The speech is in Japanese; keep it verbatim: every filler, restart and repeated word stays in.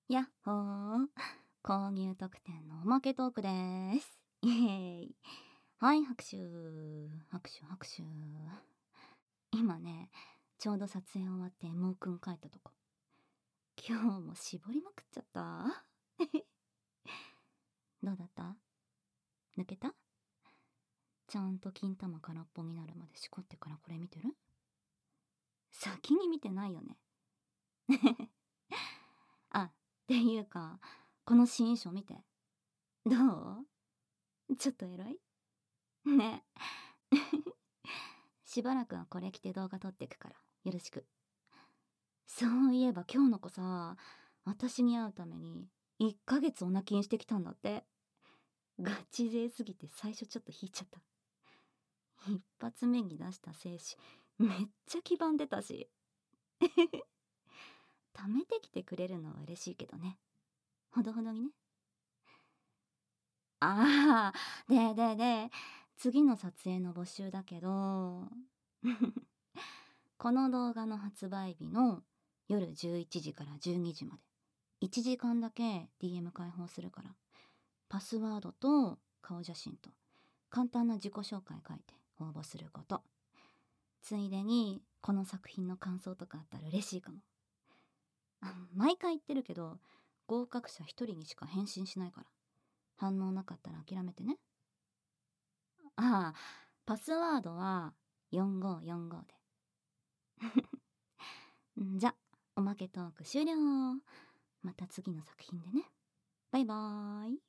やっほー。購入特典のおまけトークです。イエーイ。はい、拍手。拍手拍手。今ね、ちょうど撮影終わってもうくん帰ったとこ。今日も絞りまくっちゃった。どうだった？抜けた？ちゃんと金玉空っぽになるまでしこってからこれ見てる？先に見てないよね。あ、っていうか、この新衣装見て。どう？ちょっとエロい？ね。しばらくはこれ着て動画撮ってくからよろしく。そういえば今日の子さ、私に会うためにいっかげつお泣きにしてきたんだって。ガチ勢すぎて最初ちょっと引いちゃった。一発目に出した精子めっちゃ黄ばんでたし。貯めてきてくれるのは嬉しいけどね、ほどほどにね。ああ、ででで次の撮影の募集だけどこの動画の発売日の夜じゅういちじからじゅうにじまでいちじかんだけ ディーエム 開放するから、パスワードと顔写真と簡単な自己紹介書いて応募すること。ついでにこの作品の感想とかあったら嬉しいかも。あ、毎回言ってるけど合格者ひとりにしか返信しないから、反応なかったら諦めてね。ああ、パスワードはよんごよんごで。んじゃ、おまけトーク終了。また次の作品でね。バイバーイ。